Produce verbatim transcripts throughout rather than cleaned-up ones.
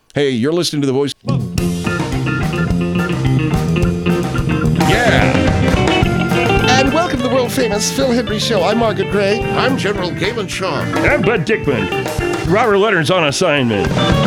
Hey, you're listening to The Voice. Yeah. And welcome to the world-famous Phil Hendry Show. I'm Margaret Gray. I'm General Galen Shaw. I'm Bud Dickman. Robert Leonard's on assignment.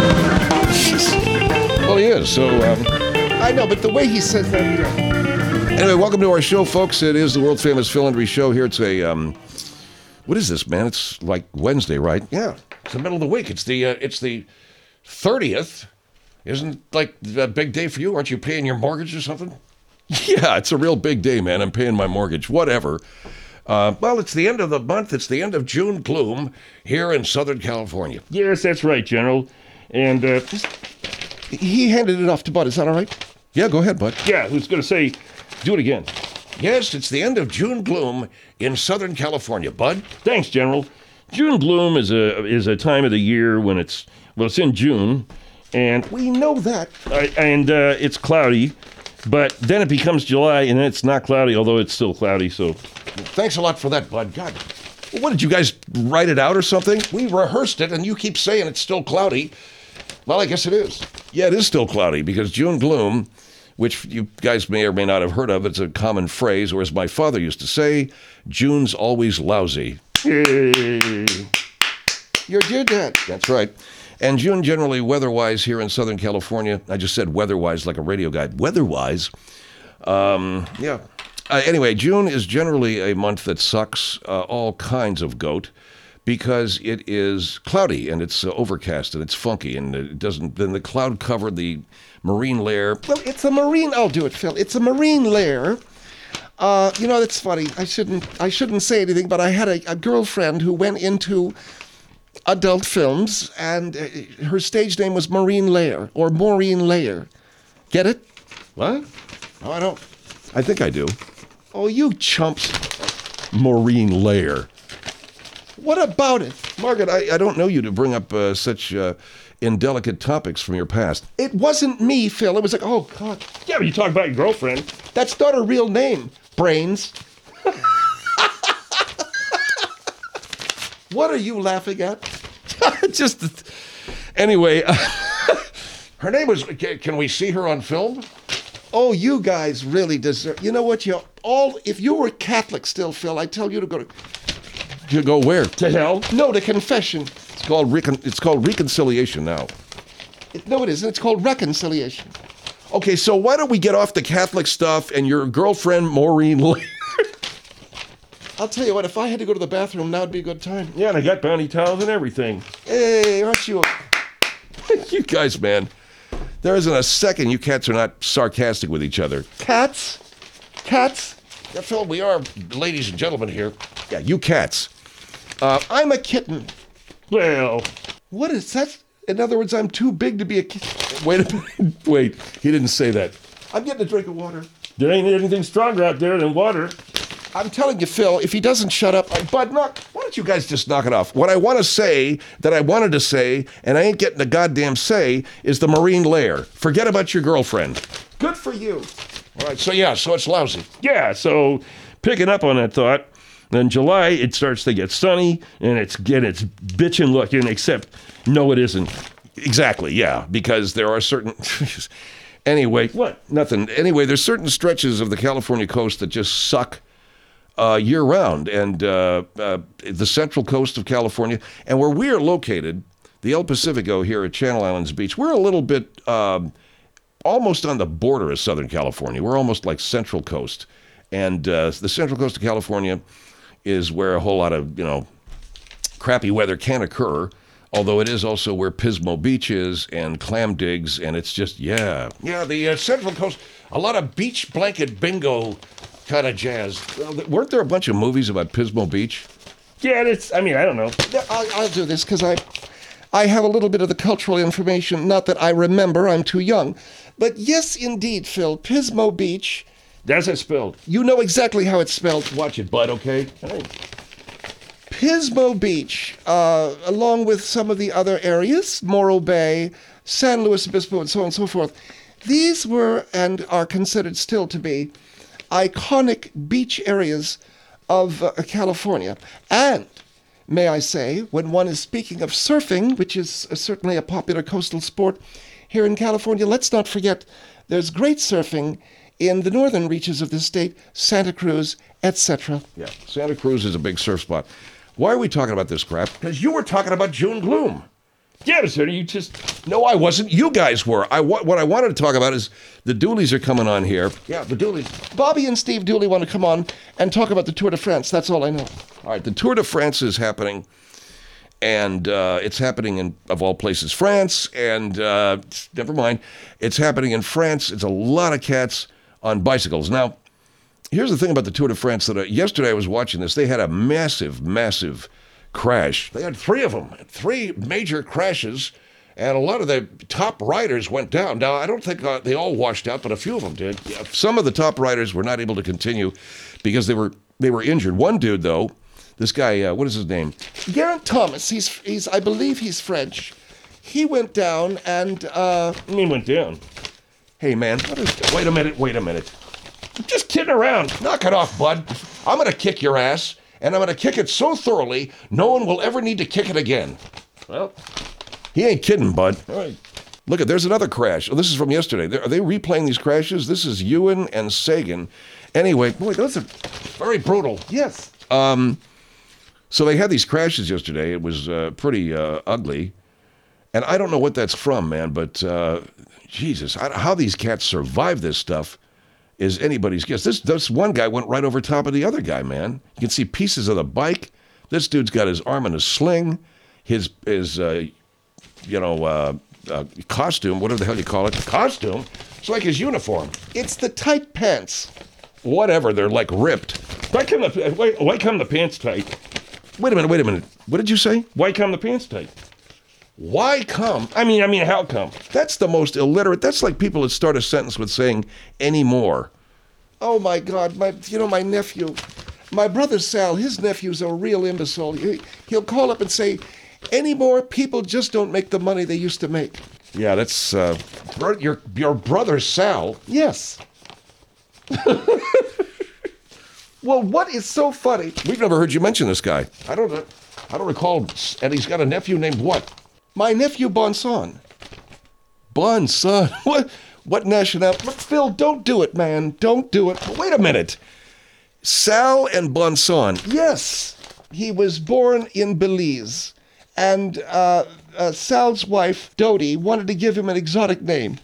Well, he is, so... Um, I know, but the way he says that... Yeah. Anyway, welcome to our show, folks. It is the world-famous Phil Hendry Show. Here it's a... Um, what is this, man? It's like Wednesday, right? Yeah, it's the middle of the week. It's the uh, it's the thirtieth. Isn't like a big day for you? Aren't you paying your mortgage or something? Yeah, it's a real big day, man. I'm paying my mortgage, whatever. Uh, well, it's the end of the month. It's the end of June gloom here in Southern California. Yes, that's right, General. And, uh, He handed it off to Bud. Is that all right? Yeah, go ahead, Bud. yeah, who's going to say, do it again? Yes, it's the end of June gloom in Southern California, Bud. Thanks, General. June gloom is a is a time of the year when it's, well, it's in June, and We know that. uh, and uh, it's cloudy, but then it becomes July, and then it's not cloudy, although it's still cloudy, so... Thanks a lot for that, Bud. God, What, did you guys write it out or something? we rehearsed it, and you keep saying it's still cloudy. Well, I guess it is. Yeah, it is still cloudy because June gloom, which you guys may or may not have heard of, it's a common phrase, or as my father used to say, June's always lousy. Yay. Your dear dad. That's right. And June generally weather-wise here in Southern California, I just said weather-wise like a radio guy. Weather-wise, um, yeah. Uh, anyway, June is generally a month that sucks uh, all kinds of goat because it is cloudy and it's uh, overcast and it's funky and it doesn't, then the cloud covered the marine layer. Well, it's a marine, I'll do it, Phil. It's a marine layer. Uh, you know, that's funny. I shouldn't, I shouldn't say anything, but I had a, a girlfriend who went into adult films and uh, her stage name was Maureen Lair or Maureen Lair. Get it? What? Oh, I don't. I think I do. Oh, you chumps. Maureen Lair. What about it? Margaret, I, I don't know you to bring up uh, such uh, indelicate topics from your past. It wasn't me, Phil. It was like, oh, God. Yeah, but you talk about your girlfriend. That's not her real name. Brains. What are you laughing at? Just, anyway. Her name was. ca- Can we see her on film? Oh, you guys really deserve. You know what? You all. If you were Catholic still, Phil, I tell you to go to. You go where? To hell? No, to confession. It's called recon, It's called reconciliation now. It, no, it isn't. It's called reconciliation. Okay, so why don't we get off the Catholic stuff and your girlfriend Maureen Lair? I'll tell you what. If I had to go to the bathroom, now would be a good time. Yeah, and I got bounty towels and everything. Hey, aren't you? You guys, man. There isn't a second you cats are not sarcastic with each other. Cats? Cats? Yeah, Phil, we are ladies and gentlemen here. Yeah, you cats. Uh, I'm a kitten. Well, What is that? In other words, I'm too big to be a kitten. Wait a minute. Wait, he didn't say that. I'm getting a drink of water. there ain't anything stronger out there than water. I'm telling you, Phil, if he doesn't shut up, I, Bud, knock. Why don't you guys just knock it off? What I want to say that I wanted to say, and I ain't getting a goddamn say, is the Marine Lair. Forget about your girlfriend. Good for you. All right, so yeah, so it's lousy. Yeah, so picking up on that thought, then July, it starts to get sunny, and it's get it's bitchin' looking, except, no, it isn't. Exactly, yeah, because there are certain... Anyway, What? Nothing. Anyway, there's certain stretches of the California coast that just suck uh, year-round, and uh, uh, the central coast of California, and where we are located, the El Pacifico here at Channel Islands Beach, we're a little bit um, almost on the border of Southern California. We're almost like Central Coast, and uh, the Central Coast of California is where a whole lot of, you know, crappy weather can occur, although it is also where Pismo Beach is and clam digs, and it's just, yeah. Yeah, the uh, Central Coast, a lot of beach blanket bingo kind of jazz. Well, th- weren't there a bunch of movies about Pismo Beach? Yeah, it's, I mean, I don't know. I'll, I'll do this because I, I have a little bit of the cultural information. Not that I remember, I'm too young. But yes, indeed, Phil, Pismo Beach, That's it spelled. you know exactly how it's spelled. Watch it, Bud, okay? Hey. Pismo Beach, uh, along with some of the other areas, Morro Bay, San Luis Obispo, and so on and so forth, these were and are considered still to be iconic beach areas of uh, California. And may I say, when one is speaking of surfing, which is uh, certainly a popular coastal sport here in California, let's not forget there's great surfing in the northern reaches of the state, Santa Cruz, et cetera. Yeah, Santa Cruz is a big surf spot. Why are we talking about this crap? Because you were talking about June gloom. Yeah, sir, you just... No, I wasn't. You guys were. I wa- What I wanted to talk about is the Dooleys are coming on here. Yeah, the Dooleys. Bobby and Steve Dooley want to come on and talk about the Tour de France. That's all I know. All right, the Tour de France is happening, and uh, it's happening in, of all places, France, and uh, never mind. It's happening in France. It's a lot of cats on bicycles. Now, here's the thing about the Tour de France that I, yesterday I was watching this. They had a massive, massive crash. They had three of them, three major crashes, and a lot of the top riders went down. Now, I don't think uh, they all washed out, but a few of them did. Yeah, some of the top riders were not able to continue because they were they were injured. One dude, though, this guy, uh, what is his name? Geraint Thomas, he's, he's, I believe he's French. He went down and, uh, I mean, went down. Hey, man, what is, wait a minute, wait a minute. I'm just kidding around. Knock it off, bud. I'm going to kick your ass, and I'm going to kick it so thoroughly, no one will ever need to kick it again. Well, He ain't kidding, bud. all right. Look, at there's another crash. Oh, this is from yesterday. They're- Are they replaying these crashes? This is Ewan and Sagan. Anyway, boy, those are very brutal. yes. So they had these crashes yesterday. It was uh, pretty uh, ugly. And I don't know what that's from, man, but uh, Jesus, I, how these cats survive this stuff is anybody's guess. This, this one guy went right over top of the other guy, man. You can see pieces of the bike. This dude's got his arm in a sling. His, his uh, you know, uh, uh, costume, whatever the hell you call it, costume, it's like his uniform. It's the tight pants. Whatever, they're like ripped. Why come the why, why come the pants tight? Wait a minute, wait a minute. What did you say? Why come the pants tight? Why come? I mean, I mean, how come? That's the most illiterate. That's like people that start a sentence with saying anymore. Oh my God, my you know my nephew, my brother Sal, his nephew's a real imbecile. He, he'll call up and say, anymore people just don't make the money they used to make. Yeah, that's uh, bro- your your brother Sal. Yes. Well, what is so funny? We've never heard you mention this guy. I don't know. I don't recall. And he's got a nephew named what? My nephew Bonson. Bon son. What? What nationality? Phil, don't do it, man. Don't do it. Wait a minute. Sal and Bon son. Yes, he was born in Belize, and uh, uh, Sal's wife Dodie wanted to give him an exotic name.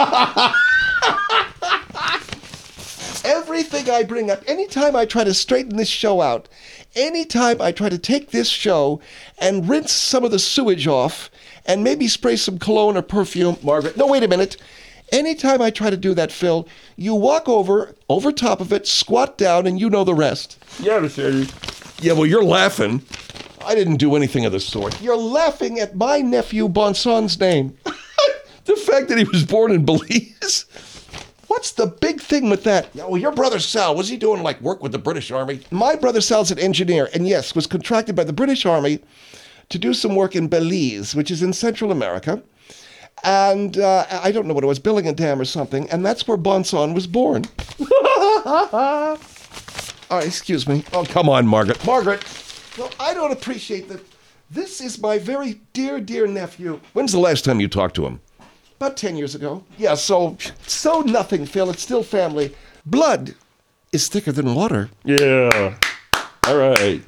Everything I bring up, anytime I try to straighten this show out, anytime I try to take this show and rinse some of the sewage off and maybe spray some cologne or perfume, Margaret, no, wait a minute. Anytime I try to do that, Phil, you walk over, over top of it, squat down, and you know the rest. Yeah, sir. Yeah, well, you're laughing. I didn't do anything of the sort. You're laughing at my nephew Bonson's name. The fact that he was born in Belize. What's the big thing with that? Yeah, well, your brother Sal, was he doing like work with the British Army? My brother Sal's an engineer, and yes, was contracted by the British Army to do some work in Belize, which is in Central America. And uh, I don't know what it was, building a dam or something, and that's where Bonson was born. All right, excuse me. Oh, come on, Margaret. Margaret, Well, I don't appreciate that. This is my very dear, dear nephew. when's the last time you talked to him? About ten years ago. Yeah, so, so nothing, Phil. It's still family. Blood is thicker than water. Yeah. All right.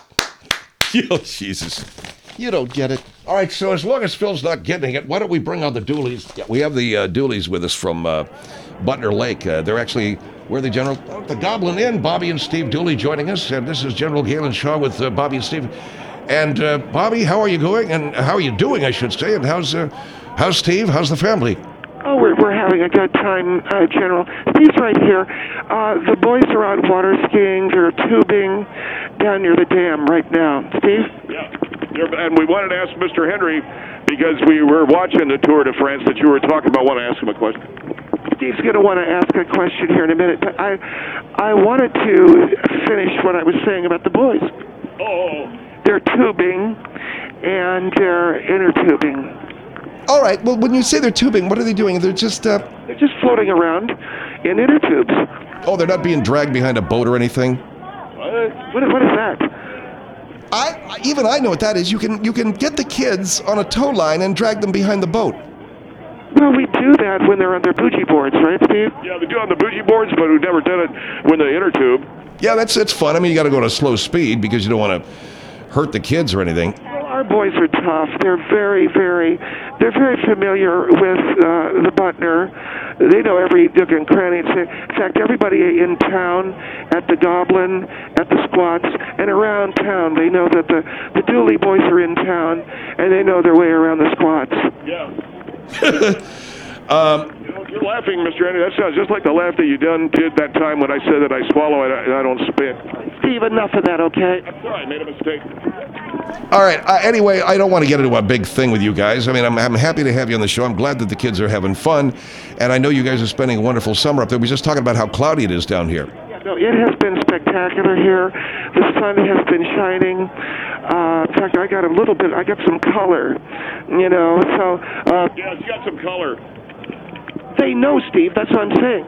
Oh, Jesus. You don't get it. All right, so as long as Phil's not getting it, why don't we bring on the Dooleys? Yeah, we have the uh, Dooleys with us from uh, Butner Lake. Uh, they're actually, where the General, oh, the Goblin Inn. Bobby and Steve Dooley joining us, and this is General Galen Shaw with uh, Bobby and Steve. And uh, Bobby, how are you going? And how are you doing, I should say? And how's uh, how's Steve? How's the family? Oh, we're, we're having a good time, uh, General. Steve's right here. Uh, the boys are out water skiing. They're tubing down near the dam right now. Steve? Yeah, You're- and we wanted to ask Mister Henry, because we were watching the Tour de France that you were talking about, want to ask him a question. Steve's going to want to ask a question here in a minute, but I, I wanted to finish what I was saying about the boys. Oh, They're tubing, and they're inner tubing. All right, well, when you say they're tubing, what are they doing? They're just, uh, They're just floating around in inner tubes. Oh, they're not being dragged behind a boat or anything? What, what is that? I even I know what that is. You can you can get the kids on a tow line and drag them behind the boat. Well, we do that when they're on their bougie boards, right, Steve? Yeah, they do on the bougie boards, but we've never done it when the inner tube. Yeah, that's it's fun. I mean, you got to go at a slow speed because you don't want to hurt the kids or anything. Well, our boys are tough. They're very, very, they're very familiar with uh, the Butner. They know every nook and cranny. In fact, everybody in town, at the Goblin, at the Squats, and around town, they know that the, the Dooley boys are in town, and they know their way around the Squats. Yeah. um, you know, you're laughing, Mister Henry. That sounds just like the laugh that you done did that time when I said that I swallow and I, I don't spit. Steve, enough of that, okay? I'm sorry, I made a mistake. All right. Uh, anyway, I don't want to get into a big thing with you guys. I mean, I'm, I'm happy to have you on the show. I'm glad that the kids are having fun, and I know you guys are spending a wonderful summer up there. We were just talking about how cloudy it is down here. No, it has been spectacular here. The sun has been shining. Uh, in fact, I got a little bit, I got some color, you know, so... Uh, Yeah, it's got some color. They know, Steve, that's what I'm saying.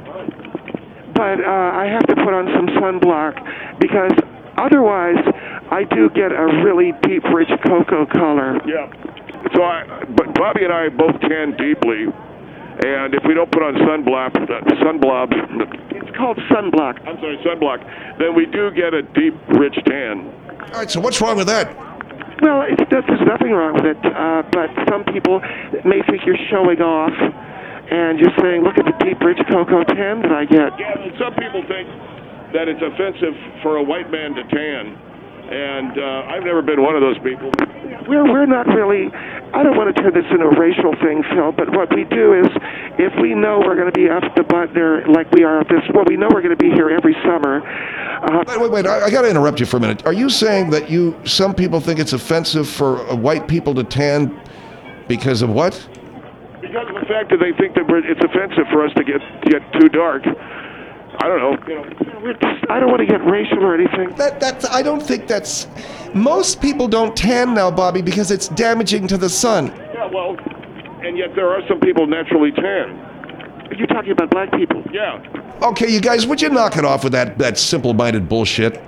But uh, I have to put on some sunblock because otherwise I do get a really deep, rich cocoa color. Yeah. So I, but Bobby and I both tan deeply, and if we don't put on sunblock, uh, sunblob, It's called sunblock. I'm sorry, sunblock, then we do get a deep, rich tan. All right. So what's wrong with that? Well, it's, there's nothing wrong with it, uh, but some people may think you're showing off, and you're saying, look at the deep, rich cocoa tan that I get. Yeah, and some people think that it's offensive for a white man to tan, and uh, I've never been one of those people. We're, we're not really, I don't want to turn this into a racial thing, Phil, but what we do is, if we know we're going to be up the Butner like we are up this, well, we know we're going to be here every summer. Uh, Wait, wait, wait. I, I got to interrupt you for a minute. Are you saying that you, some people think it's offensive for uh, white people to tan because of what? Because of the fact that they think that we're, it's offensive for us to get get too dark. I don't know. You know. we're just, I don't want to get racial or anything. That that's I don't think that's. Most people don't tan now, Bobby, because it's damaging to the sun. Yeah, well, and yet there are some people naturally tan. Are you talking about black people? Yeah. Okay, you guys, would you knock it off with that that simple-minded bullshit?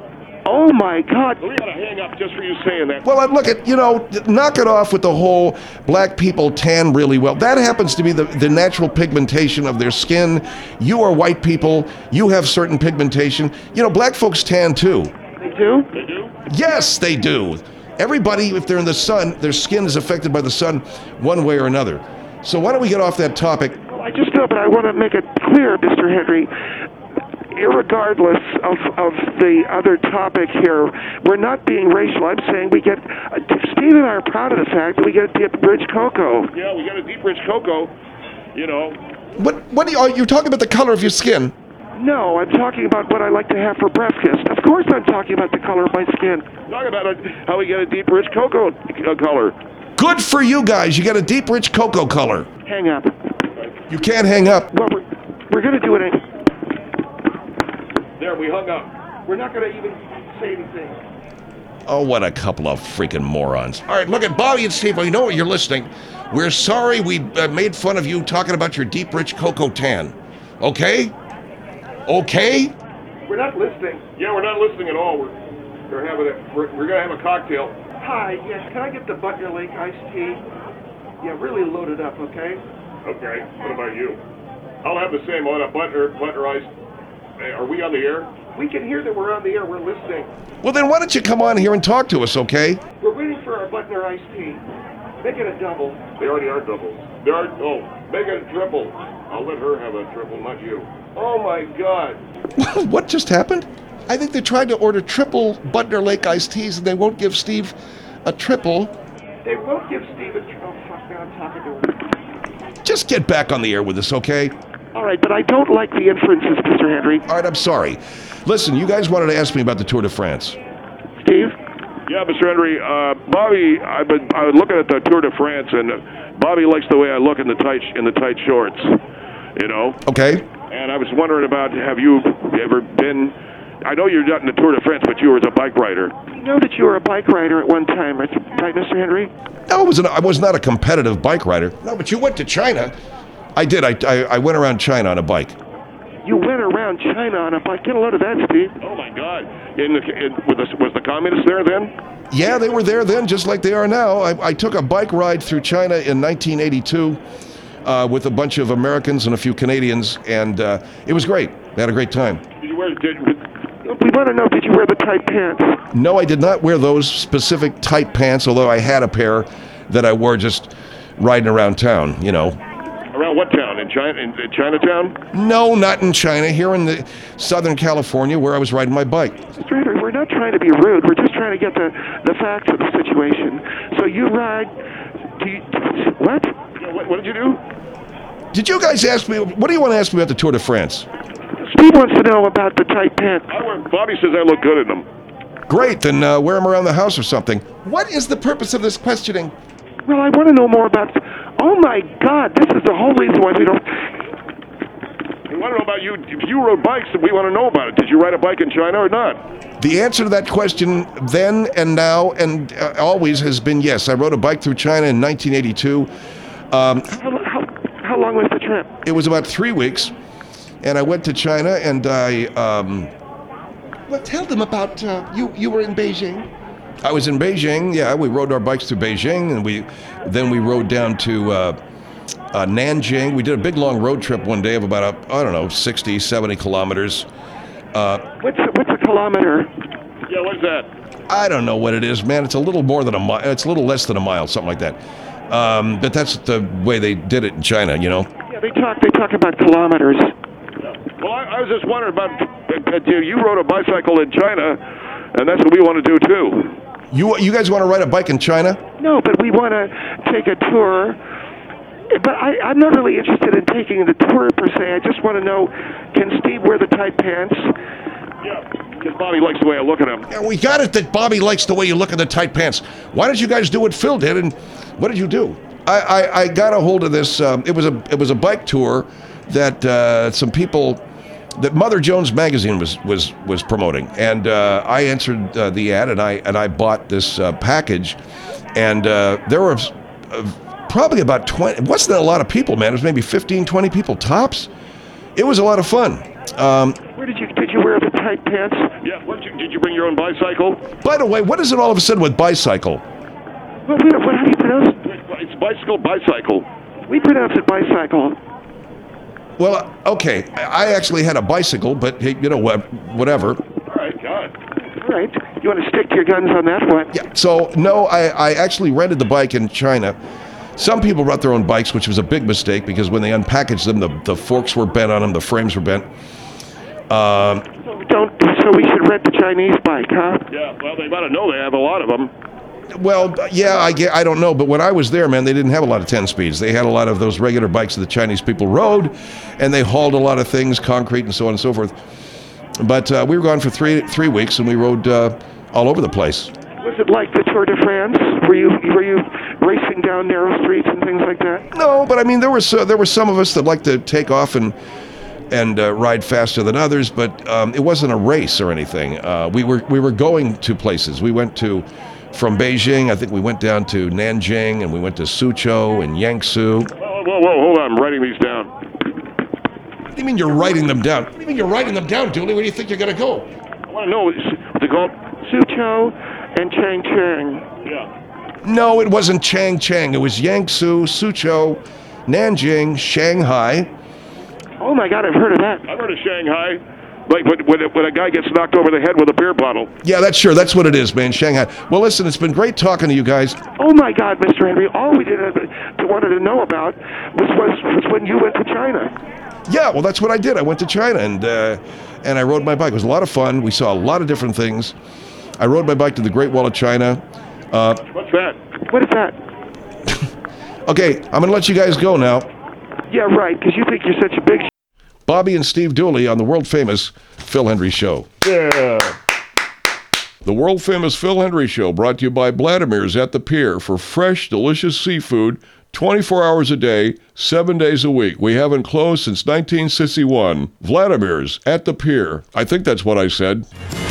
Oh, my God. We gotta hang up just for you saying that. Well, uh, look at, you know, knock it off with the whole black people tan really well. That happens to be the, the natural pigmentation of their skin. You are white people. You have certain pigmentation. You know, black folks tan too. They do? They do? Yes, they do. Everybody, if they're in the sun, their skin is affected by the sun one way or another. So why don't we get off that topic? Well, I just know, but I want to make it clear, Mister Henry, irregardless of, of the other topic here, we're not being racial. I'm saying we get, uh, Steve and I are proud of the fact that we get a deep, rich cocoa. Yeah, we got a deep, rich cocoa, you know. What what are you, are you talking about the color of your skin? No, I'm talking about what I like to have for breakfast. Of course I'm talking about the color of my skin. Talk about it, how we get a deep, rich cocoa uh, color. Good for you guys. You got a deep, rich cocoa color. Hang up. You can't hang up. Well, we're, we're going to do it anyway. There, we hung up. We're not going to even say anything. Oh, what a couple of freaking morons. All right, look at Bobby and Steve. I know you're listening. We're sorry we uh, made fun of you talking about your deep, rich cocoa tan. Okay? Okay? We're not listening. Yeah, we're not listening at all. We're, we're having a, we're, we're gonna have a cocktail. Hi, yes, can I get the Butner Lake iced tea? Yeah, really load it up, okay? Okay, what about you? I'll have the same on a butter, butter ice. Hey, are we on the air? We can hear that we're on the air. We're listening. Well, then why don't you come on here and talk to us, okay? We're waiting for our Butner iced tea. Make it a double. They already are doubles. They are, oh, make it a triple. I'll let her have a triple, not you. Oh my God. What just happened? I think they're trying to order triple Butner Lake iced teas, and they won't give Steve a triple. They won't give Steve a triple. Oh, fuck, now I'm talking to him. Just get back on the air with us, okay? All right, but I don't like the inferences, Mister Henry. All right, I'm sorry. Listen, you guys wanted to ask me about the Tour de France. Steve? Yeah, Mister Henry. Uh, Bobby, I've been I was looking at the Tour de France, and Bobby likes the way I look in the tight in the tight shorts. You know. Okay. And I was wondering about, have you ever been? I know you're not in the Tour de France, but you were as a bike rider. We know that you were a bike rider at one time, right, right Mister Henry? No, I was, an, I was not a competitive bike rider. No, but you went to China. I did. I, I, I went around China on a bike. You went around China on a bike. Get a load of that, Steve. Oh my God! In the, in, was, the, was the communists there then? Yeah, they were there then, just like they are now. I, I took a bike ride through China in nineteen eighty-two uh, with a bunch of Americans and a few Canadians, and uh, it was great. We had a great time. Did you wear? Did, We want to know, did you wear the tight pants? No, I did not wear those specific tight pants, although I had a pair that I wore just riding around town, you know. around what town? In China? In, in Chinatown? No, not in China. Here in the Southern California, where I was riding my bike. Mister Henry, we're not trying to be rude. We're just trying to get the, the facts of the situation. So you ride. Do you, what? What, what did you do? Did you guys ask me? What do you want to ask me about the Tour de France? Steve wants to know about the tight pants. I wear, Bobby says I look good in them. Great, then uh, wear them around the house or something. What is the purpose of this questioning? Well, I want to know more about. Oh my God! This is the whole reason why we don't. We want to know about you. If you rode bikes, we want to know about it. Did you ride a bike in China or not? The answer to that question then and now and uh, always has been yes. I rode a bike through China in nineteen eighty-two. Um, How, how, how long was the trip? it was about three weeks, and I went to China and I um, Well, tell them about uh, you. You were in Beijing. I was in Beijing. Yeah, we rode our bikes through Beijing, and we then we rode down to uh, uh, Nanjing. We did a big long road trip one day of about a, I don't know sixty, seventy kilometers. Uh, What's a, what's a kilometer? Yeah, what's that? I don't know what it is, man. It's a little more than a mile. It's a little less than a mile, something like that. Um, but that's the way they did it in China, you know. Yeah, they talk. They talk about kilometers. Well, I, I was just wondering about. Uh, you, you rode a bicycle in China, and that's what we want to do too. You you guys want to ride a bike in China? No, but we want to take a tour. But I, I'm not really interested in taking the tour per se. I just want to know, can Steve wear the tight pants? Yeah, because Bobby likes the way I look at him. Yeah, we got it that Bobby likes the way you look in the tight pants. Why did you guys do what Phil did, and what did you do? I, I, I got a hold of this. Um, it was a it was a bike tour that uh, some people that Mother Jones magazine was was was promoting, and uh, I answered uh, the ad, and I and I bought this uh, package, and uh, there were uh, probably about twenty. It wasn't a lot of people, man. It was maybe fifteen, twenty people tops. It was a lot of fun. Um, Where did you did you wear the tight pants? Yeah, what did you, did you bring your own bicycle? by the way, what is it all of a sudden with bicycle? Well, we don't, what, how do you pronounce it? It's bicycle, bicycle. We pronounce it bicycle. Well, okay, I actually had a bicycle, but hey, you know what, whatever. All right, God. All right. You want to stick to your guns on that one? Yeah. So no, I, I actually rented the bike in China. Some people brought their own bikes, which was a big mistake because when they unpackaged them, the, the forks were bent on them, the frames were bent. Um, So we don't. So we should rent the Chinese bike, huh? Yeah, well, they ought to know they have a lot of them. well, yeah, I get, I don't know, but when I was there, man, they didn't have a lot of ten speeds. They had a lot of those regular bikes that the Chinese people rode, and they hauled a lot of things, concrete and so on and so forth. But uh, we were gone for three three weeks, and we rode uh, all over the place. Was it like the Tour de France? Were you were you racing down narrow streets and things like that? No, but I mean, there were so, there were some of us that liked to take off and and uh, ride faster than others, but um, it wasn't a race or anything. Uh, we were we were going to places. We went to from Beijing. I think we went down to Nanjing, and we went to Suzhou and Yangtze. Whoa, whoa, whoa, hold on. I'm writing these down. What do you mean you're writing them down? What do you mean you're writing them down, Dooley? Where do you think you're gonna go? I want to know what's it called? Suzhou and Changcheng. Yeah. No, it wasn't Changcheng. It was Yangtze, Suzhou, Nanjing, Shanghai. Oh my God, I've heard of that. I've heard of Shanghai. Like when, when, when a guy gets knocked over the head with a beer bottle. Yeah, that's sure. That's what it is, man. Shanghai. Well, listen, it's been great talking to you guys. Oh my God, Mister Henry, all we did uh, to wanted to know about was, was was when you went to China. Yeah, well, that's what I did. I went to China and uh, and I rode my bike. It was a lot of fun. We saw a lot of different things. I rode my bike to the Great Wall of China. Uh, What's that? What is that? okay, I'm going to let you guys go now. Yeah, right, because you think you're such a big. Sh- Bobby and Steve Dooley on the world-famous Phil Hendry Show. Yeah. The world-famous Phil Hendry Show brought to you by Vladimir's at the Pier for fresh, delicious seafood twenty-four hours a day, seven days a week. We haven't closed since nineteen sixty-one. Vladimir's at the Pier. I think that's what I said.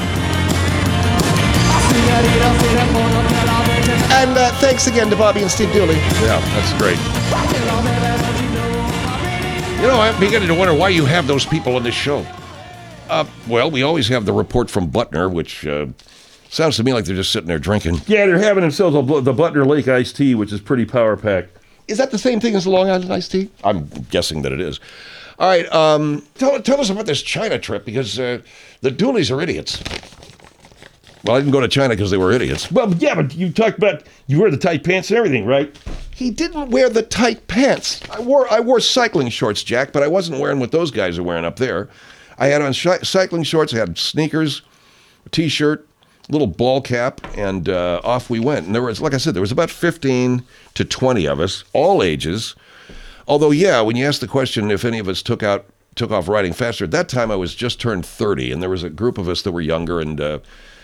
And uh, thanks again to Bobby and Steve Dooley. Yeah, that's great. You know, I'm beginning to wonder why you have those people on this show. Uh, well, we always have the report from Butner, which uh, sounds to me like they're just sitting there drinking. Yeah, they're having themselves a, bl- the Butner Lake iced tea, which is pretty power packed. Is that the same thing as the Long Island iced tea? I'm guessing that it is. All right, um, tell, tell us about this China trip, because uh, the Dooleys are idiots. Well, I didn't go to China because they were idiots. Well, yeah, but you talked about you wear the tight pants and everything, right? He didn't wear the tight pants. I wore I wore cycling shorts, Jack, but I wasn't wearing what those guys are wearing up there. I had on sh- cycling shorts, I had sneakers, a T-shirt, little ball cap, and uh, off we went. And there was, like I said, there was about fifteen to twenty of us, all ages. Although, yeah, when you asked the question if any of us took out took off riding faster, at that time I was just turned thirty, and there was a group of us that were younger, and uh,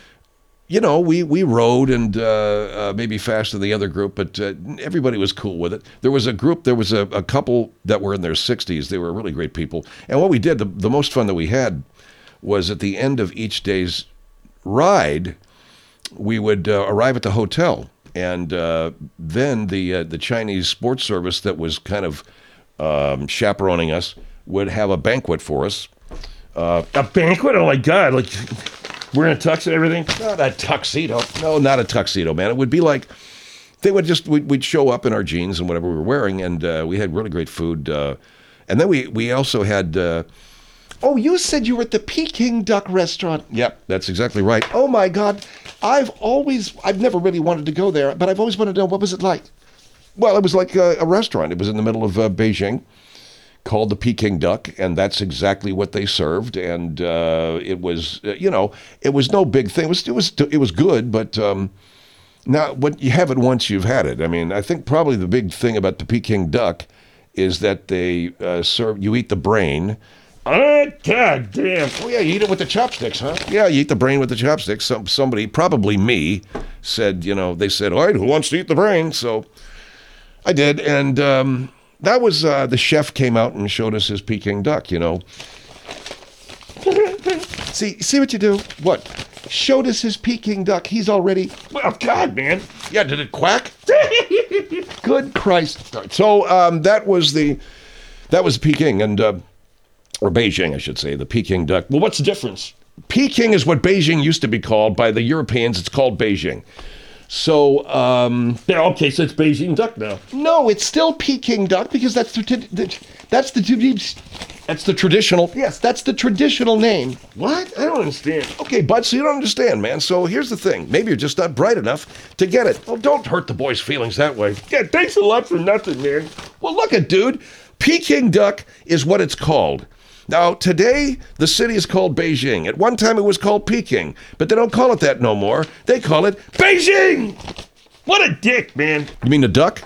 you know, we we rode and uh, uh, maybe faster than the other group, but uh, everybody was cool with it. There was a group, there was a, a couple that were in their sixties. They were really great people. And what we did, the, the most fun that we had was at the end of each day's ride, we would uh, arrive at the hotel. And uh, then the uh, the Chinese sports service that was kind of um, chaperoning us would have a banquet for us. Uh, a banquet? Oh, my God. Like... Wearing a tux and everything? Not a tuxedo. No, not a tuxedo, man. It would be like, they would just, we'd, we'd show up in our jeans and whatever we were wearing, and uh, we had really great food. Uh, and then we, we also had... Uh, Oh, you said you were at the Peking Duck restaurant. Yep, that's exactly right. Oh, my God. I've always, I've never really wanted to go there, but I've always wanted to know, what was it like? Well, it was like a, a restaurant. It was in the middle of uh, Beijing, called the Peking Duck, and that's exactly what they served. And uh, it was, uh, you know, it was no big thing. It was, it was, it was good, but um, now, what you have it once you've had it. I mean, I think probably the big thing about the Peking Duck is that they uh, serve. You eat the brain. Oh, God damn. Oh yeah, you eat it with the chopsticks, huh? Yeah, you eat the brain with the chopsticks. Some somebody, probably me, said, you know, they said, all right, who wants to eat the brain? So I did, and. Um, That was, uh, the chef came out and showed us his Peking duck, you know. See, see what you do? What? Showed us his Peking duck. He's already... Well, God, man. Yeah, did it quack? Good Christ. So um, that was the, that was Peking, and, uh, or Beijing, I should say, the Peking duck. Well, what's the difference? Peking is what Beijing used to be called. By the Europeans, it's called Beijing. So, um... Yeah, okay, so it's Beijing duck now. No, it's still Peking duck because that's the, the that's the That's the traditional... yes, that's the traditional name. What? I don't understand. Okay, bud, so you don't understand, man. So here's the thing. Maybe you're just not bright enough to get it. Well, don't hurt the boy's feelings that way. Yeah, thanks a lot for nothing, man. Well, look at, dude. Peking duck is what it's called. Now, today, the city is called Beijing. At one time, it was called Peking, but they don't call it that no more. They call it Beijing! What a dick, man. You mean the duck?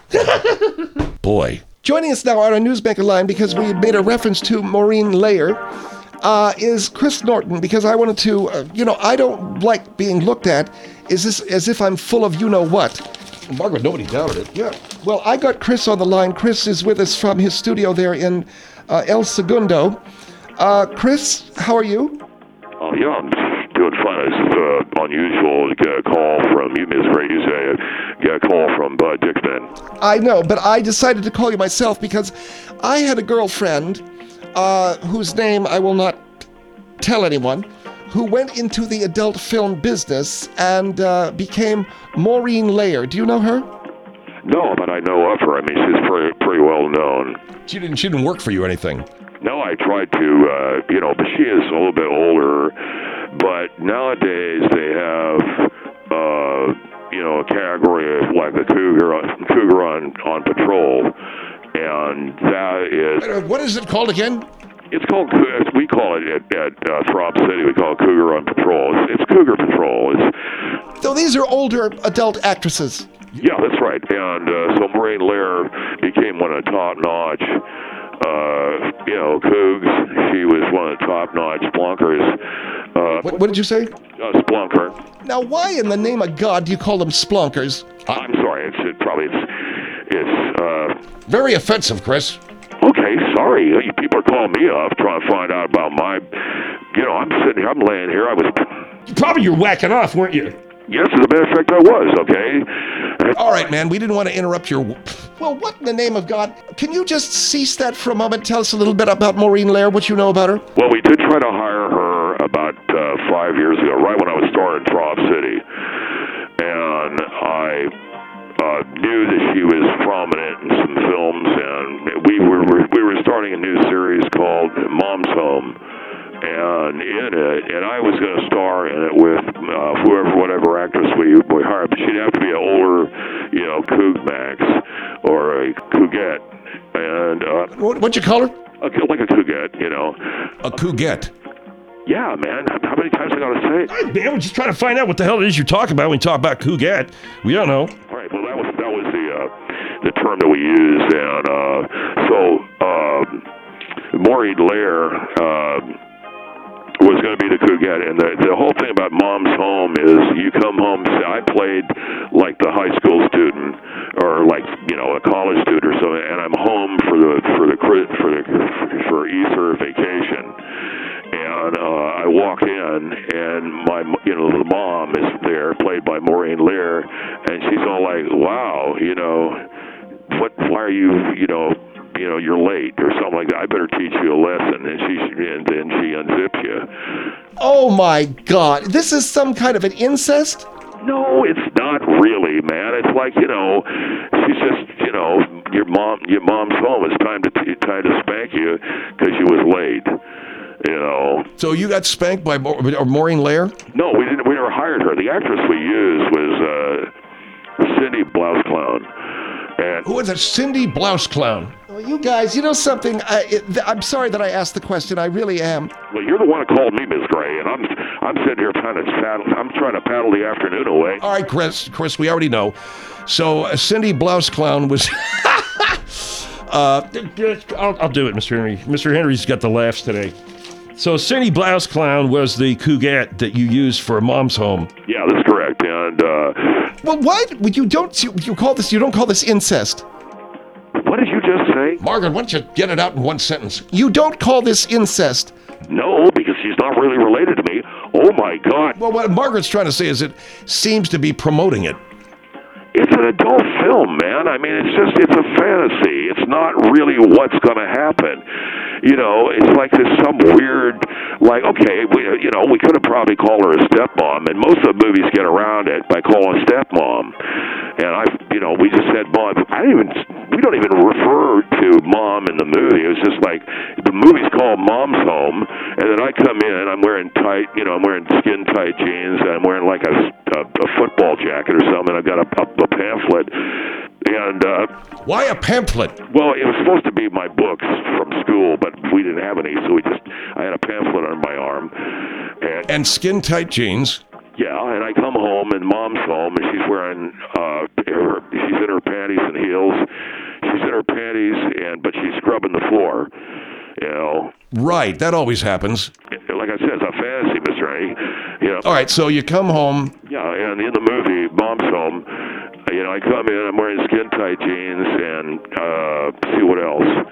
Boy. Joining us now on our Newsmaker line, because we made a reference to Maureen Layer, uh, is Chris Norton, because I wanted to, uh, you know, I don't like being looked at is this as if I'm full of you-know-what. Margaret, nobody doubted it. Yeah. Well, I got Chris on the line. Chris is with us from his studio there in uh, El Segundo. Uh, Chris, how are you? Oh, yeah, I'm doing fine. It's uh, unusual to get a call from you, Miss Ray. You say get a call from uh, Dickman. I know, but I decided to call you myself because I had a girlfriend uh, whose name I will not tell anyone, who went into the adult film business and uh, became Maureen Layer. Do you know her? No, but I know of her. I mean, she's pretty, pretty well known. She didn't, she didn't work for you or anything. No, I tried to, uh, you know, but she is a little bit older. But nowadays they have, uh, you know, a category of like the cougar, on, cougar on, on patrol, and that is. What is it called again? It's called, we call it at, at uh, Throb City, we call it Cougar on Patrol. It's, it's Cougar Patrol. It's, so these are older adult actresses. Yeah, that's right. And uh, so Maureen Lair became one of the top-notch, uh, you know, Cougs. She was one of the top-notch Splunkers. Uh, what, what did you say? Uh, Splunker. Now, why in the name of God do you call them Splunkers? I'm sorry. It's it probably it's it's uh, very offensive, Chris. Okay, sorry. You people are calling me up trying to find out about my. You know, I'm sitting here. I'm laying here. I was. Probably you're whacking off, weren't you? Yes, as a matter of fact, I was, okay? All right, man, we didn't want to interrupt your... Well, what in the name of God? Can you just cease that for a moment? Tell us a little bit about Maureen Lair, what you know about her? Well, we did try to hire her about uh, five years ago, right when I was starring Trop City, and I uh, knew that she was prominent in some films, and we were we were starting a new series called Mom's Home. And in it, and I was going to star in it with uh, whoever, whatever actress we we hired, but she'd have to be an older, you know, Coug Max or a Cougette, and uh, What, what'd you call her? a, like a Cougette, you know. A Cougette. Yeah, man. How many times I got to say it? Hey, man, we're just trying to find out what the hell it is you're talking about when you talk about Cougette. We don't know. All right. Well, that was that was the uh, the term that we used, and uh, so um, Maureen Lair. Uh, was going to be the Cougette, and the, the whole thing about Mom's Home is you come home, say, I played like the high school student or like, you know, a college student or something, and I'm home for the for the for the for Easter vacation, and uh, I walk in, and my, you know, the mom is there, played by Maureen Lair, and she's all like, wow, you know, what, why are you, you know, you know, you're late or something like that. I better teach you a lesson. And she and then she unzips you. Oh my God! This is some kind of an incest. No, it's not really, man. It's like, you know, she's just, you know, your mom, your mom's home. It's time to t- time to spank you because you was late. You know. So you got spanked by Mo- or Maureen Lair? No, we didn't. We never hired her. The actress we used was uh, Cindy Blouse Clown. And Who was that? Cindy Blouse Clown. Well, you guys, you know something? I, it, I'm sorry that I asked the question. I really am. well, you're the one who called me Miss Gray, and I'm I'm sitting here trying to paddle. I'm trying to paddle the afternoon away. All right, Chris. Chris, we already know. So uh, Cindy Blouse Clown was. uh, I'll, I'll do it, Mister Henry. Mister Henry's got the laughs today. So Cindy Blouse Clown was the Cougette that you used for Mom's Home. Yeah, that's correct. And uh, Well, why you don't you, you call this? You don't call this incest. what did you just say? Margaret, why don't you get it out in one sentence? You don't call this incest. No, because she's not really related to me. Oh my God! Well, what Margaret's trying to say is it seems to be promoting it. It's an adult film, man. I mean, it's just, it's a fantasy. It's not really what's going to happen. You know, it's like there's some weird, like, okay, we, you know, we could have probably called her a stepmom, and most of the movies get around it by calling stepmom. And I, you know, we just said mom. I didn't even, we don't even refer to mom in the movie. It was just like, the movie's called Mom's Home, and then I come in, I'm wearing tight, you know, I'm wearing skin-tight jeans, and I'm wearing like a, a, a football jacket or something. I've got a, a a pamphlet, and uh, Why a pamphlet? well, it was supposed to be my books from school, but we didn't have any, so we just I had a pamphlet on my arm, and And skin-tight jeans. yeah, and I come home, and Mom's home, and she's wearing uh, her, she's in her panties and heels, she's in her panties, and but she's scrubbing the floor, you know. Right, that always happens. Like I said, it's a fantasy, Mister A. You know. All right, so you come home. Yeah, and in the movie Mom's Home, you know, I come in, I'm wearing skin-tight jeans, and uh, see what else,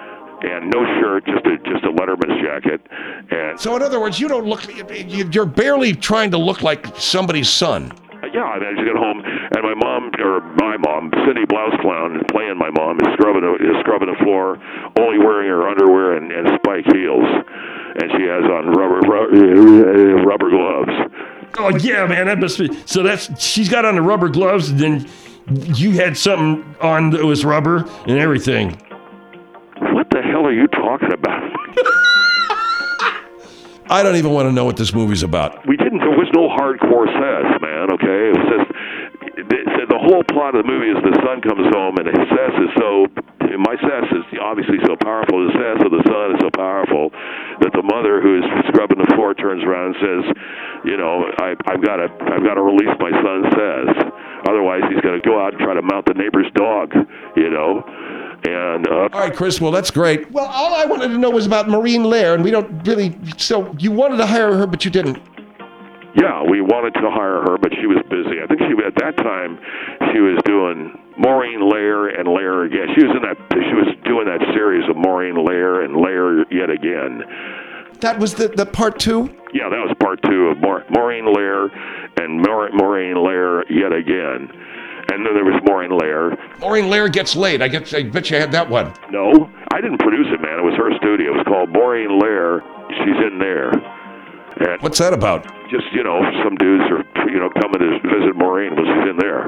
and no shirt, just a just a Letterman's jacket, and So in other words, you don't look. you- You're barely trying to look like somebody's son. yeah, and I just get home, and my mom, or my mom, Cindy Blouse Clown, playing my mom, is scrubbing the, is scrubbing the floor, only wearing her underwear and, and spike heels, and she has on rubber rubber, rubber gloves. Oh yeah, man, that must be. So that's she's got on the rubber gloves, and then you had something on that was rubber and everything. What the hell are you talking about? I don't even want to know what this movie's about. We didn't. There was no hardcore sex, man. Okay, it was just the, the whole plot of the movie is the son comes home and his sex is so. My sex is obviously so powerful. The sex of the son is so powerful that the mother, who is scrubbing the floor, turns around and says, "You know, I, I've got to, I've got to release my son's sex. Otherwise, he's going to go out and try to mount the neighbor's dog." You know. And uh, All right, Chris. Well, that's great. Well, all I wanted to know was about Maureen Lair, and we don't really. So you wanted to hire her, but you didn't. yeah, we wanted to hire her, but she was busy. I think she at that time she was doing Maureen Lair and Lair again. She was in that. She was doing that series of Maureen Lair and Lair yet again. That was the, the part two? Yeah, that was part two of Maur- Maureen Lair and Maur- Maureen Lair yet again. And then there was Maureen Lair. Maureen Lair gets laid. I get. I bet you had that one. No, I didn't produce it, man. It was her studio. It was called Maureen Lair. She's in there. And What's that about? just, you know, some dudes are, you know, coming to visit Maureen was in there.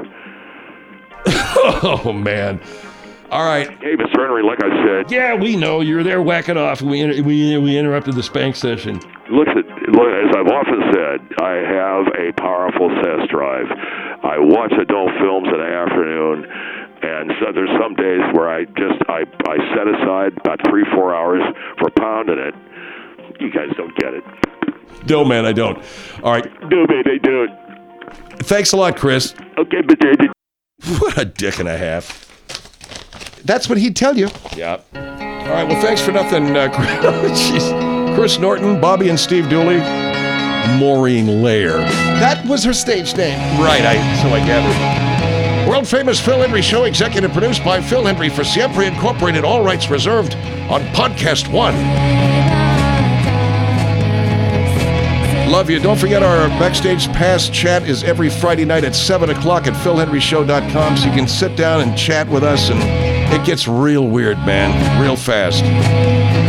Oh, man. All right. Hey, Mister Henry, like I said, Yeah, we know you're there whacking off. We inter- we we interrupted the spank session. look at, look, as I've often said, I have a powerful test drive. I watch adult films in the afternoon, and so there's some days where I just I, I set aside about three four hours for pounding it. You guys don't get it. No, man, I don't. All right. No, man, they do it. Thanks a lot, Chris. Okay, but they did. What a dick and a half. That's what he'd tell you. Yeah. All right. Well, thanks for nothing, uh, Jeez. Chris Norton, Bobby and Steve Dooley, Maureen Lair. That was her stage name. Right. I so I gathered. World famous Phil Hendry Show, executive produced by Phil Hendry for Siempre Incorporated. All rights reserved on Podcast One. Love you. Don't forget our Backstage Pass chat is every Friday night at seven o'clock at phil henry show dot com, so you can sit down and chat with us, and it gets real weird, man, real fast.